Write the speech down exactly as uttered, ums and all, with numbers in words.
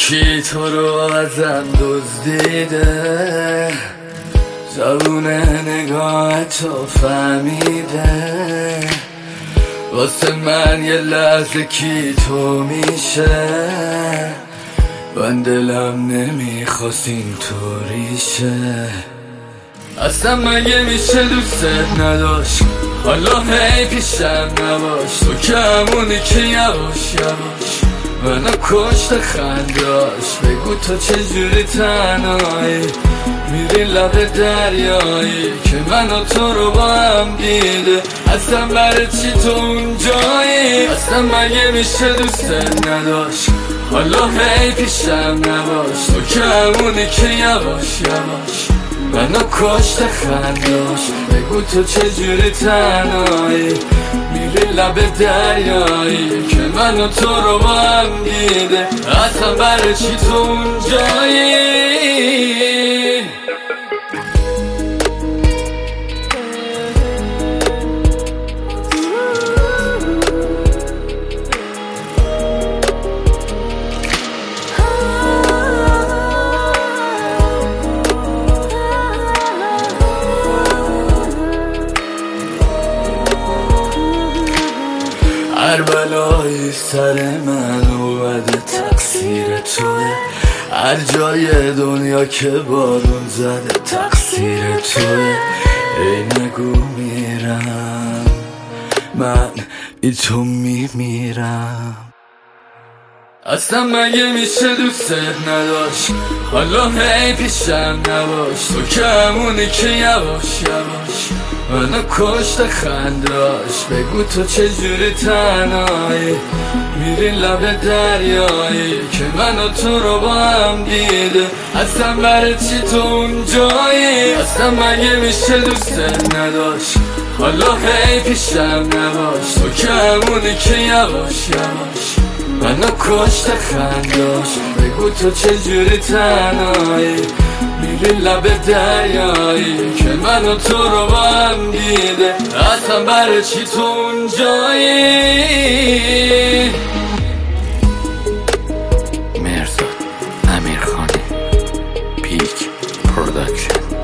یکی تو رو ازم دزدیده، زبون نگاه تو فهمیده، واسه من یه لحظه کی تو میشه، من دلم نمیخواست اینطوری شه. اصلا مگه میشه دوستت نداشت، حالا هی پیشم نباش، تو که همونی که یواش یواش منو کشت خنداش. بگو تو چجوری تنهایی میری لب دریایی که منو تو رو با هم دیده، اصلا برای چی تو اونجایی؟ اصلا مگه میشه دوستت نداشت، حالا هی پیشم نباش، تو که همونی که یواش یواش منو کشت خنداش. بگو تو چجوری تنهایی میری لب دریایی که منو تو رو با هم دیده، اصلا برای چی تو اونجایی؟ هر بلایی سر من اومده تقصیر توه، هر جای دنیا که بارون زده تقصیر توه. ای نگو میرم من بی تو میمیرم. اصلا مگه میشه دوستت نداشت، حالا هی پیشم نباش، تو که همونی که یواش یواش منو کشت خنداش. بگو تو چجوری تنهایی میری لب دریایی که منو تو رو با هم دیده، اصلا برای چی تو اونجایی؟ اصلا مگه میشه دوستت نداشت، حالا هی پیشم نباش، تو که همونی که یواش یواش منو کشت خنداش. بگو تو چجوری تنهایی میری لب دریایی که منو تو رو با هم دیده، اصلا برای چی تو اونجایی؟ مرزاد امیرخانی پیک پروداکشن.